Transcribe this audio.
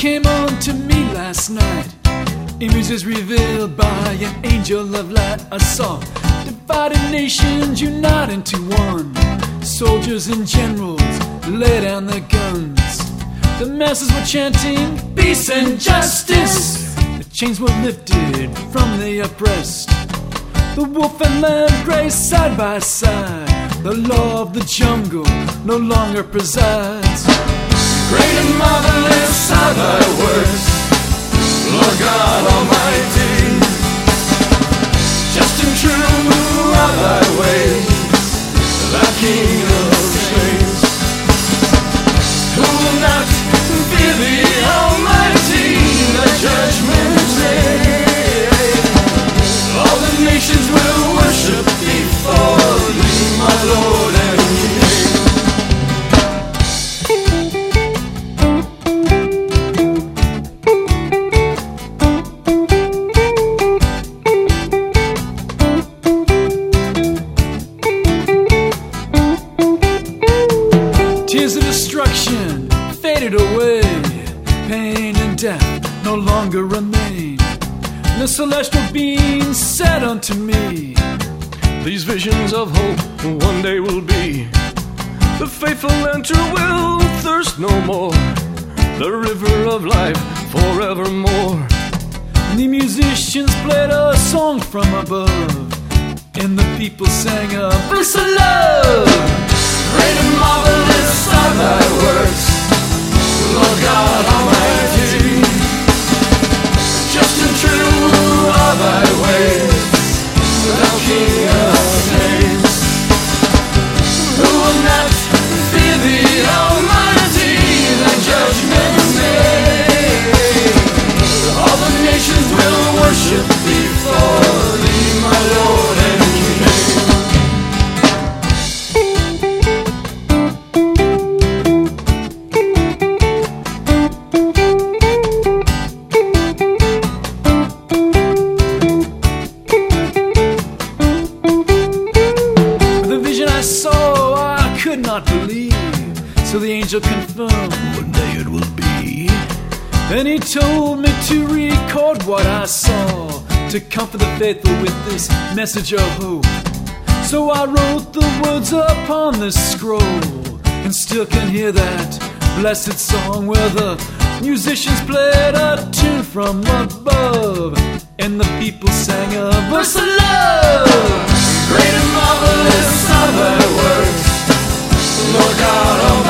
came on to me last night. Images revealed by an angel of light. I saw divided nations unite into one. Soldiers and generals lay down their guns. The masses were chanting peace and justice. The chains were lifted from the oppressed. The wolf and lamb graze side by side. The law of the jungle no longer presides. Great and marvelous are thy works, Lord God Almighty. Just and true are thy ways, thou King of kings. Who will not fear thee, Almighty, thy judgment day? All the nations will worship before thee, my Lord and King. Tears of destruction faded away. Pain and death no longer remain. The celestial being said unto me, These visions of hope one day will be. The faithful enter will thirst no more. The river of life forevermore. the musicians played a song from above, and the people sang a verse of love. Great and marvelous are thy works, Lord God Almighty. Just and true are thy ways, thou King of kings. Who will not fear thee, Almighty, thy judgment day? All the nations will worship before thee, my Lord and King. The vision I saw I could not believe, so the angel confirmed one day it will be. Then he told me to record what I saw, to comfort the faithful with this message of hope. So I wrote the words upon this scroll, and still can hear that blessed song where the musicians played a tune from above, and the people sang a verse of love. Great and marvelous are thy works, Lord God Almighty.